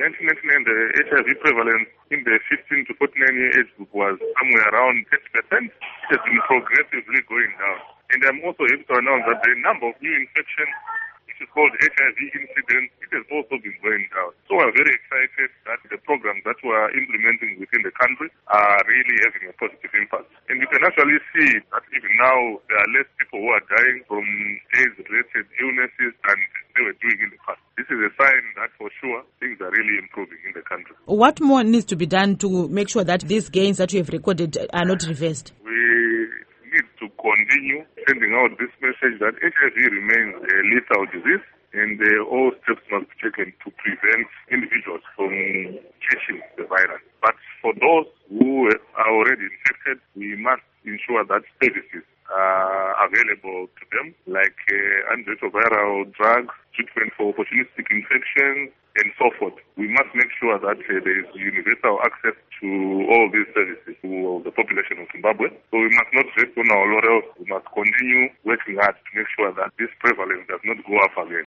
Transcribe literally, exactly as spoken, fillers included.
nineteen ninety-nine, the H I V prevalence in the fifteen to forty-nine year age group was somewhere around thirty percent. It has been progressively going down. And I'm also able to announce that the number of new infections, which is called H I V incidents, it has also been going down. So we're very excited that the programs that we're implementing within the country are really having a positive impact. And you can actually see that even now there are less people who are dying from AIDS-related illnesses than they were doing in the past. This is a sign that for sure things are really improving in the country. What more needs to be done to make sure that these gains that you have recorded are not reversed? We need to continue sending out this message that H I V remains a lethal disease, and uh, all steps must be taken to prevent individuals from catching the virus. But for those who are already infected, we must ensure that services are available to them, like uh, antiretroviral drugs, treatment for opportunistic infections, and so forth. We must make sure that uh, there is universal access to all these services to the population of Zimbabwe. So we must not rest on our laurels. We must continue working hard to make sure that this prevalence does not go up again.